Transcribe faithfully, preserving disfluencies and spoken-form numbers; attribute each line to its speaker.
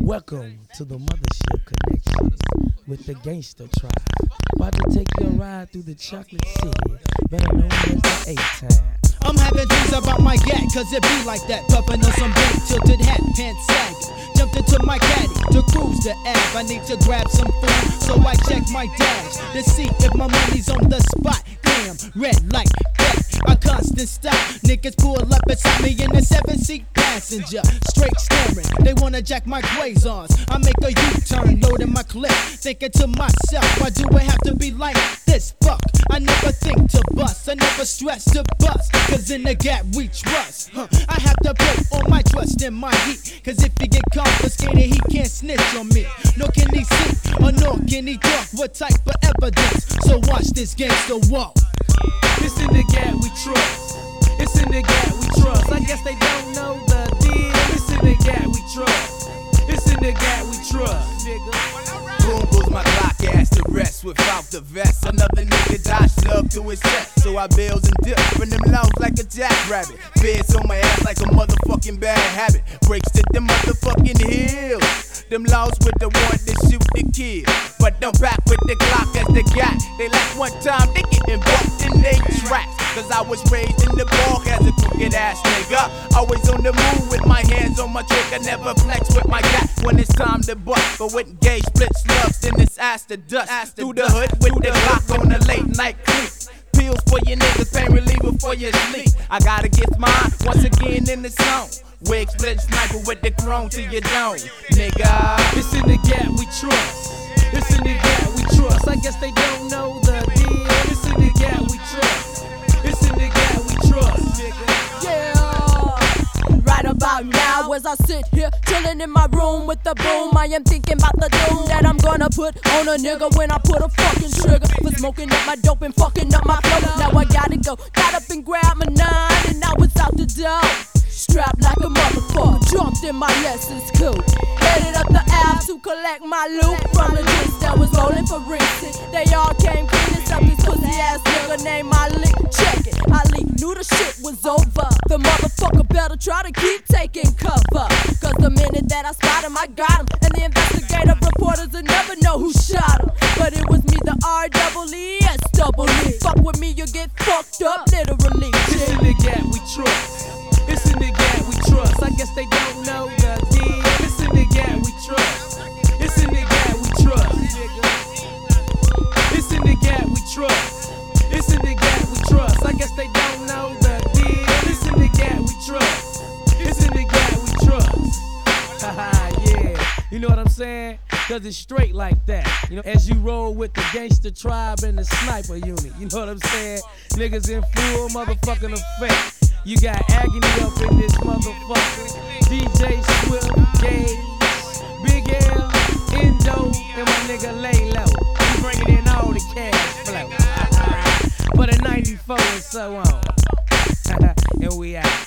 Speaker 1: Welcome to the Mothership Connection with the Gangster Tribe. About to take your ride through the chocolate city, better known as the A-Town.
Speaker 2: I'm having dreams about my gat, cause it be like that. Puffin' on some big tilted hat, pants sagging. Jumped into my caddy to cruise the Ave. I need to grab some food, so I check my dash to see if my money's on the spot. Damn, red light, red, a constant stop. Niggas pull up beside me in the seven-seat passenger, straight staring. They wanna jack my quasars. I make a U-turn, loading my clip, thinking to myself, why do it have to be like this? Fuck, I never think to bust, I never stress to bust. Cause in the gap we trust, huh. I have to put all my trust in my heat. Cause if he get confiscated, he can't snitch on me. Nor can he see, or nor can he talk what type of evidence. So watch this gangster walk.
Speaker 1: It's in the gap we trust. It's in the gap we trust. I guess they don't know the deal. It's in the gap we trust. It's in the gap we trust, nigga.
Speaker 3: Boom goes my Glock ass to rest without the vest. Another nigga died slug to his chest. So I bails and dip from them lungs like a jackrabbit. Feds on my ass like a motherfucking bad habit. Breaks to the motherfucking heels. Them laws with the warrant to shoot the kid. But I'm back with the Glock as the guy. They left one time, they getting bumped in they tracks. Cause I was raised in the bog as a crooked ass nigga. Always on the move with my hands on my trigger. Never flex with my gat when it's time to bust. But with gauge split slugs, then it's ass to dust. Ass to Through the hood with the Glock on the late night creep. Pills for your niggas, pain reliever for your sleep. I gotta get mine once again in the zone. Wig split sniper with the chrome to your dome, nigga.
Speaker 1: It's in the gap we trust. It's in the gap we trust. I guess they don't know the deal. It's in the gap we trust. It's in the gap we trust, nigga.
Speaker 4: Yeah. Right about now, as I sit here chilling in my room with the boom, I am thinking about the doom that I'm gonna put on a nigga when I put a fucking trigger for smoking up my dope and fucking up my flow. Now I gotta go, got up and grabbed my nine, and I was out the door. Strapped like a motherfucker, jumped in my Lexus coupe. Headed up the Ave to collect my loot from the drinks that was rolling for rinsing. They all came clean up this pussy ass nigga named Ali. Check it, Ali knew the shit was over. The motherfucker better try to keep taking cover. Cause the minute that I spot him, I got him. And the investigative reporters will never know who shot him. But it was me, the R double E S double E. Fuck with me, you get fucked up, literally.
Speaker 1: It's in the gap we trust. It's in the gap we trust. I guess they don't know the deal. It's in the gap we trust. It's in the gap we trust, nigga. It's in the gap we trust. It's in the gap we trust. I guess they don't know the deal. It's in the gap we trust. It's in the gap we trust. Haha, yeah. You know what I'm saying? Cause it's straight like that. You know, as you roll with the Gangster Tribe and the Sniper Unit. You know what I'm saying? Niggas in full motherfucking effect. You got agony up in this motherfucker. D J Swift, Gage, Big L, Indo, and my nigga Lay Low. We bringing in all the cash flow. For the ninety-four and so on. And we out.